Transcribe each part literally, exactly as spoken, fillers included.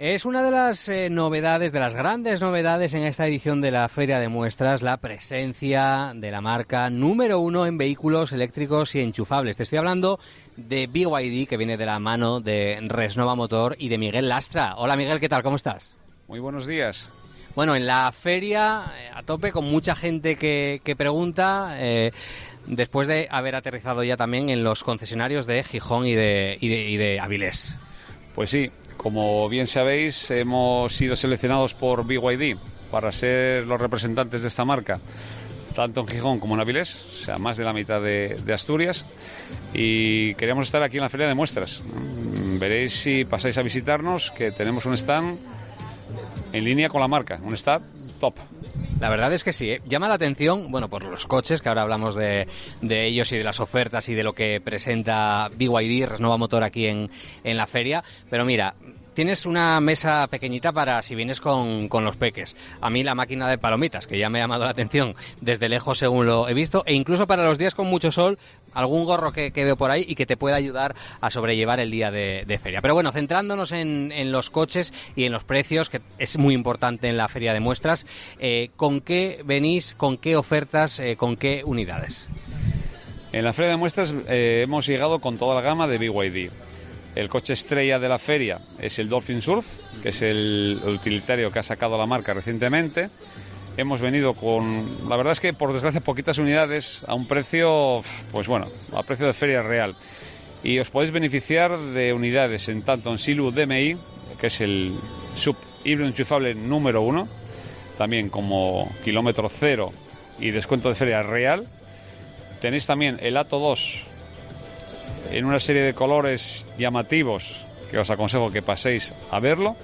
Es una de las eh, novedades, de las grandes novedades en esta edición de la Feria de Muestras, la presencia de la marca número uno en vehículos eléctricos y enchufables. Te estoy hablando de B Y D, que viene de la mano de Resnova Motor y de Miguel Lastra. Hola Miguel, ¿qué tal? ¿Cómo estás? Muy buenos días. Bueno, en la feria, eh, a tope, con mucha gente que, que pregunta, eh, después de haber aterrizado ya también en los concesionarios de Gijón y de, y de, y de Avilés. Pues sí, como bien sabéis, hemos sido seleccionados por B Y D para ser los representantes de esta marca, tanto en Gijón como en Avilés, o sea, más de la mitad de, de Asturias, y queríamos estar aquí en la Feria de Muestras. Veréis si pasáis a visitarnos, que tenemos un stand en línea con la marca, un stand top. La verdad es que sí, ¿eh? Llama la atención, bueno, por los coches, que ahora hablamos de, de ellos y de las ofertas y de lo que presenta B Y D, Resnova Motor, aquí en, en la feria, pero mira, tienes una mesa pequeñita para si vienes con, con los peques. A mí la máquina de palomitas, que ya me ha llamado la atención desde lejos según lo he visto, e incluso para los días con mucho sol, algún gorro que, que veo por ahí y que te pueda ayudar a sobrellevar el día de, de feria. Pero bueno, centrándonos en, en los coches y en los precios, que es muy importante en la Feria de Muestras, eh, ¿con qué venís, con qué ofertas, eh, con qué unidades? En la Feria de Muestras eh, hemos llegado con toda la gama de B Y D. El coche estrella de la feria es el Dolphin Surf, que es el utilitario que ha sacado la marca recientemente. Hemos venido con, la verdad es que por desgracia, poquitas unidades a un precio, pues bueno, a precio de feria real. Y os podéis beneficiar de unidades en tanto en Silu D M I, que es el sub híbrido enchufable número uno, también como kilómetro cero y descuento de feria real. Tenéis también el Atto dos en una serie de colores llamativos que os aconsejo que paséis a verlo.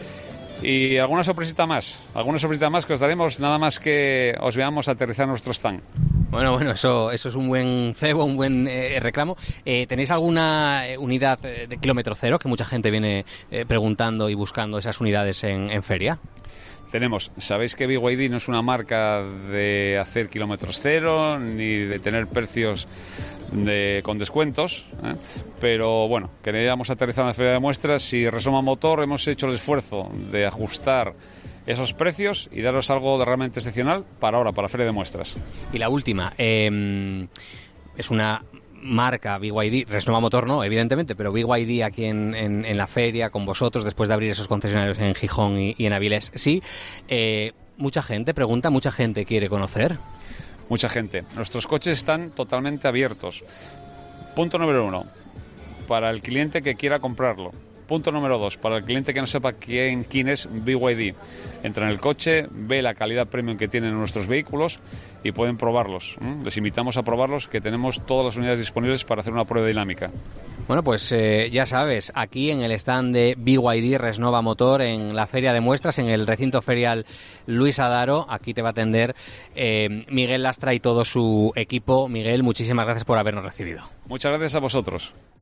Y alguna sorpresita más, alguna sorpresita más que os daremos nada más que os veamos aterrizar nuestro stand. Bueno, bueno, eso, eso es un buen cebo, un buen eh, reclamo. Eh, ¿Tenéis alguna unidad de kilómetro cero? Que mucha gente viene eh, preguntando y buscando esas unidades en, en feria. Tenemos, sabéis que B Y D no es una marca de hacer kilómetros cero ni de tener precios de, con descuentos, ¿eh? Pero bueno, queríamos aterrizar en la Feria de Muestras y Resnova Motor hemos hecho el esfuerzo de ajustar esos precios y daros algo de realmente excepcional para ahora, para la Feria de Muestras. Y la última, eh, es una marca B Y D, Resnova Motor no, evidentemente, pero B Y D aquí en, en, en la feria con vosotros, después de abrir esos concesionarios en Gijón y, y en Avilés, sí. Eh, mucha gente pregunta, mucha gente quiere conocer. Mucha gente. Nuestros coches están totalmente abiertos. Punto número uno, para el cliente que quiera comprarlo. Punto número dos, para el cliente que no sepa quién, quién es B Y D. Entra en el coche, ve la calidad premium que tienen nuestros vehículos y pueden probarlos. ¿Mm? Les invitamos a probarlos, que tenemos todas las unidades disponibles para hacer una prueba dinámica. Bueno, pues eh, ya sabes, aquí en el stand de B Y D Resnova Motor, en la Feria de Muestras, en el recinto ferial Luis Adaro, aquí te va a atender eh, Miguel Lastra y todo su equipo. Miguel, muchísimas gracias por habernos recibido. Muchas gracias a vosotros.